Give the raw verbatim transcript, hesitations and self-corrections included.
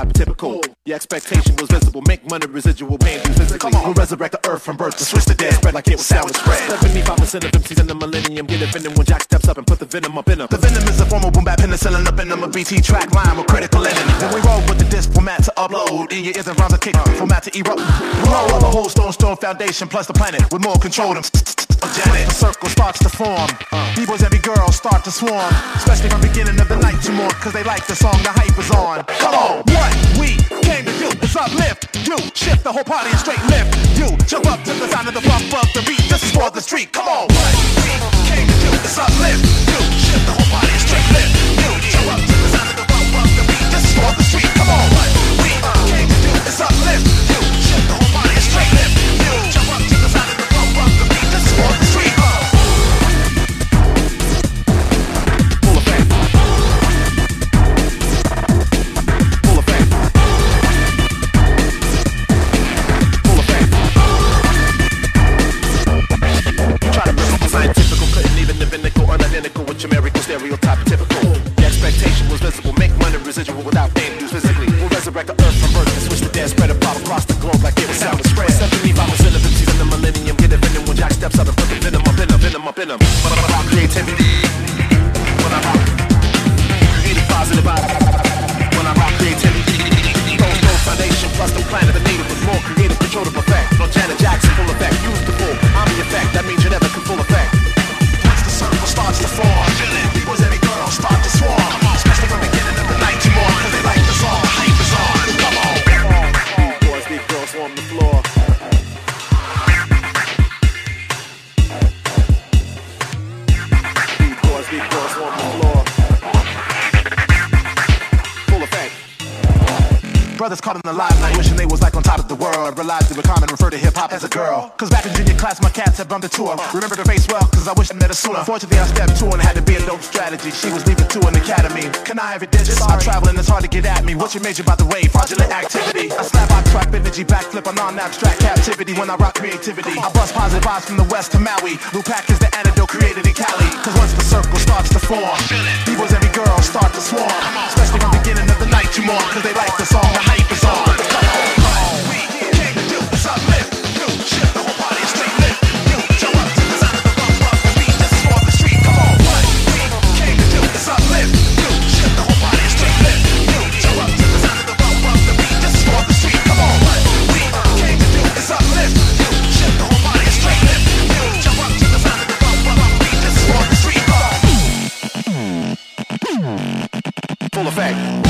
stereotype typical. Your expectation was visible, make money residual pain do physically. We'll resurrect the earth from birth to switch the dead, spread like it was sound spread. seventy-five percent of M Cs in the millennium get offended when Jack steps up and put the venom up in them. The venom is a form of boom bap penicillin up in them, a B T track line with critical ending. Then we roll with the disc format to upload, in your ears and rhymes a kick format to erupt. We roll on the whole stone stone foundation plus the planet with more control than Janet. The circle starts to form, B-boys every girl start to swarm, especially from the beginning of the night to more, cause they like the song, the hype is on. Come on, what we came to do is uplift you, shift the whole party and straight lift you, jump up to the sound of the bump of the beat, this is for the street. Come on, what we came to do is uplift you, shift the whole party and straight lift you, jump up to the sound of the bump of the beat, this is for the street. Come on, what we came to do is uplift you, shift the whole party and straight lift you, jump up to the sound of the bump of the beat, this is for the street. Stereotype typical. The expectation was visible, make money residual without pain induced physically. We'll resurrect the earth from birth and switch the dead, spread a pop across the globe like it was sound spread. seventy-five percent of M Cs in the millennium get offended when Jack steps up and put the venom up in them, venom up in them. When I rock creativity, when I rock creative positive vibe, when I rock creativity, stone stone foundation plus the planet, the native with more creative control to perfect. No Janet Jackson full effect, use the full, I'm the effect, that means you never can full effect. Once the circle starts to form, was every girl start to swarm, especially from the beginning of the night to more, cause they like the song, the hype is on. Come on, these boys, these girls swarm the floor. These boys, these girls swarm the floor. Full effect. Brothers caught in the limelight, wishing they was like on top of the world. Realized they were common, refer to hip-hop as a girl. Cause back in junior class, my cats had bumped into her. Remember her face well, cause I wish I met her sooner. Fortunately, I stepped to her and had to be a dope strategy. She was leaving to an academy. Can I have your digits? I'm traveling, it's hard to get at me. What's your major, by the way? Fraudulent activity. I slap, I track energy, backflip on non-abstract captivity. When I rock creativity, I bust positive vibes from the west to Maui. Lupac is the antidote created in Cali. Cause once the circle starts to form, B-boys, every girl start to swarm, especially from the beginning of the night to more, cause they like the song, the hype is on. Full effect.